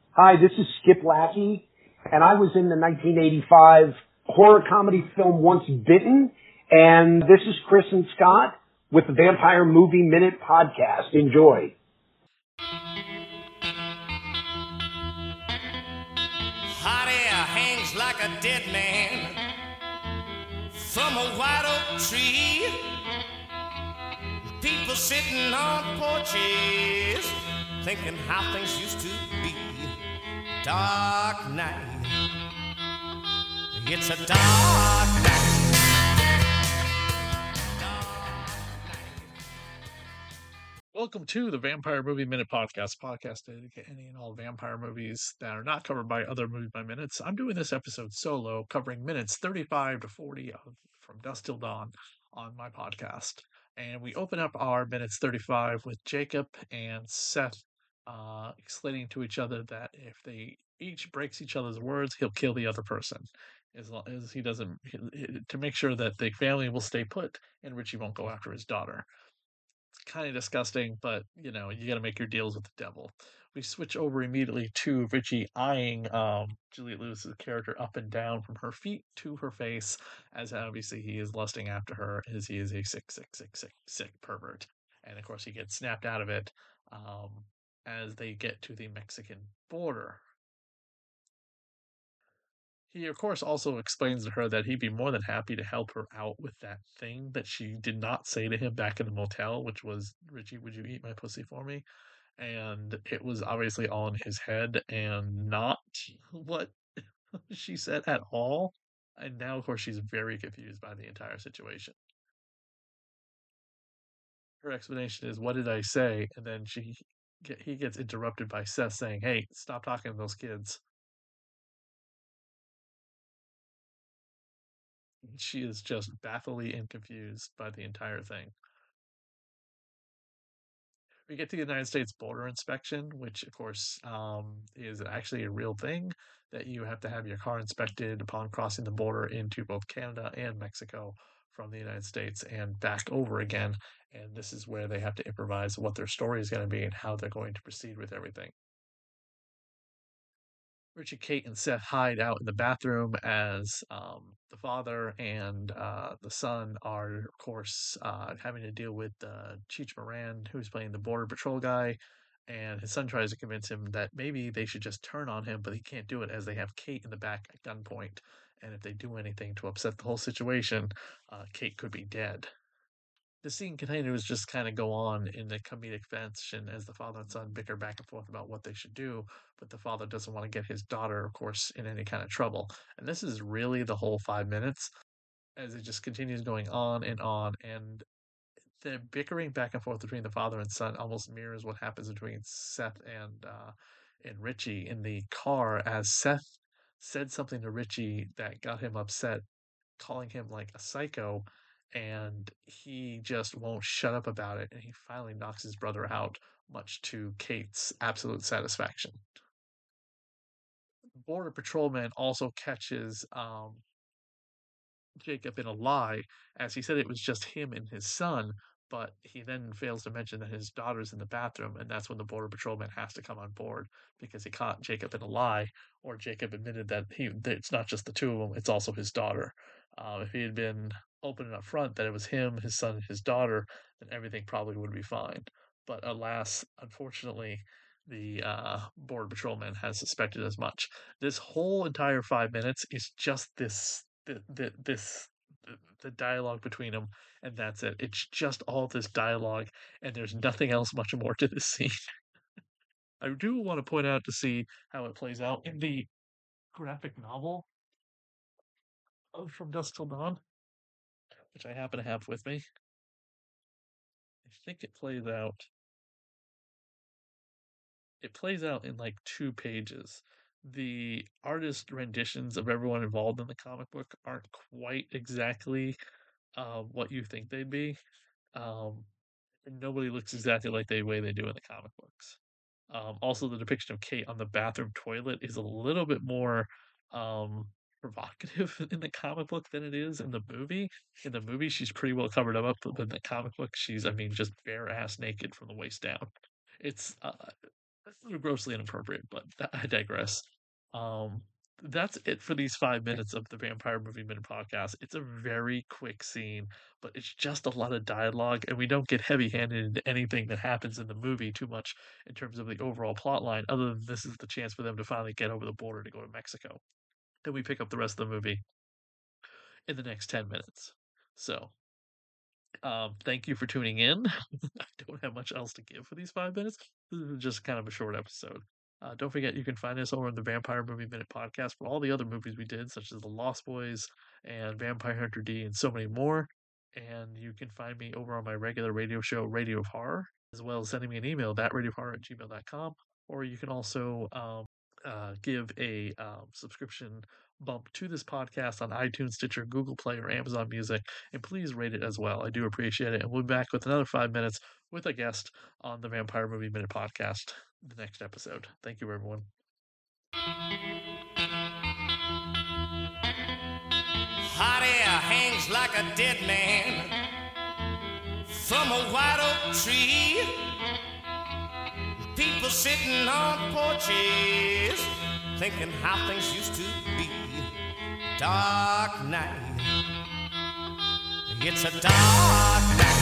Hi, this is Skip Lackey, and I was in the 1985 horror comedy film Once Bitten, and this is Chris and Scott with the Vampire Movie Minute Podcast. Enjoy. Hot air hangs like a dead man from a white oak tree. People sitting on porches thinking how things used to be. Dark night, it's a dark night. Welcome to the Vampire Movie Minute podcast dedicated to any and all vampire movies that are not covered by other Movie by Minutes. I'm doing this episode solo, covering minutes 35 to 40 of From Dusk Till Dawn on my podcast. And we open up our minutes 35 with Jacob and Seth explaining to each other that if they each breaks each other's words, he'll kill the other person. As long as he doesn't, to make sure that the family will stay put and Richie won't go after his daughter. It's kind of disgusting, but you know, you got to make your deals with the devil. We switch over immediately to Richie eyeing Juliette Lewis's character up and down from her feet to her face, as obviously he is lusting after her, as he is a sick pervert. And of course, he gets snapped out of it as they get to the Mexican border. He, of course, also explains to her that he'd be more than happy to help her out with that thing that she did not say to him back in the motel, which was, Richie, would you eat my pussy for me? And it was obviously all in his head and not what she said at all. And now, of course, she's very confused by the entire situation. Her explanation is, "What did I say?" And then he gets interrupted by Seth saying, "Hey, stop talking to those kids." She is just baffled and confused by the entire thing. We get to the United States border inspection, which, of course, is actually a real thing that you have to have your car inspected upon crossing the border into both Canada and Mexico from the United States and back over again. And this is where they have to improvise what their story is going to be and how they're going to proceed with everything. Richie, Kate, and Seth hide out in the bathroom as the father and the son are, of course, having to deal with Cheech Moran, who's playing the Border Patrol guy. And his son tries to convince him that maybe they should just turn on him, but he can't do it as they have Kate in the back at gunpoint. And if they do anything to upset the whole situation, Kate could be dead. The scene continues just kind of go on in the comedic fashion as the father and son bicker back and forth about what they should do, but the father doesn't want to get his daughter, of course, in any kind of trouble. And this is really the whole 5 minutes as it just continues going on, and the bickering back and forth between the father and son almost mirrors what happens between Seth and Richie in the car as Seth said something to Richie that got him upset, calling him like a psycho, and he just won't shut up about it, and he finally knocks his brother out, much to Kate's absolute satisfaction. Border patrolman also catches Jacob in a lie, as he said it was just him and his son, but he then fails to mention that his daughter's in the bathroom, and that's when the border patrolman has to come on board because he caught Jacob in a lie, or Jacob admitted that it's not just the two of them, it's also his daughter. If he had been open and upfront that it was him, his son, and his daughter, then everything probably would be fine. But alas, unfortunately, the border patrolman has suspected as much. This whole entire 5 minutes is just the dialogue between them, and that's it. It's just all this dialogue, and there's nothing else much more to this scene. I do want to point out to see how it plays out in the graphic novel of From Dusk Till Dawn, which I happen to have with me. I think it plays out. It plays out in like 2 pages. The artist renditions of everyone involved in the comic book aren't quite exactly what you think they'd be. Um, and nobody looks exactly like the way they do in the comic books. Also, the depiction of Kate on the bathroom toilet is a little bit more um, provocative in the comic book than it is in the movie. In the movie, she's pretty well covered up, but in the comic book, she's, I mean, just bare ass naked from the waist down. It's grossly inappropriate, but I digress. Um, that's it for these 5 minutes of the Vampire Movie Minute podcast. It's a very quick scene, but it's just a lot of dialogue, and we don't get heavy-handed into anything that happens in the movie too much in terms of the overall plot line, other than this is the chance for them to finally get over the border to go to Mexico. Then we pick up the rest of the movie in the next 10 minutes. So, thank you for tuning in. I don't have much else to give for these 5 minutes. This is just kind of a short episode. Don't forget, you can find us over on the Vampire Movie Minute podcast for all the other movies we did, such as The Lost Boys and Vampire Hunter D and so many more. And you can find me over on my regular radio show, Radio of Horror, as well as sending me an email, thatradiohorror@gmail.com. Or you can also give a subscription bump to this podcast on iTunes, Stitcher, Google Play, or Amazon Music, and please rate it as well. I do appreciate it. And we'll be back with another 5 minutes with a guest on the Vampire Movie Minute podcast the next episode. Thank you, everyone. Hot air hangs like a dead man from a white oak tree. People sitting on porches thinking how things used to be. Dark night. It's a dark night.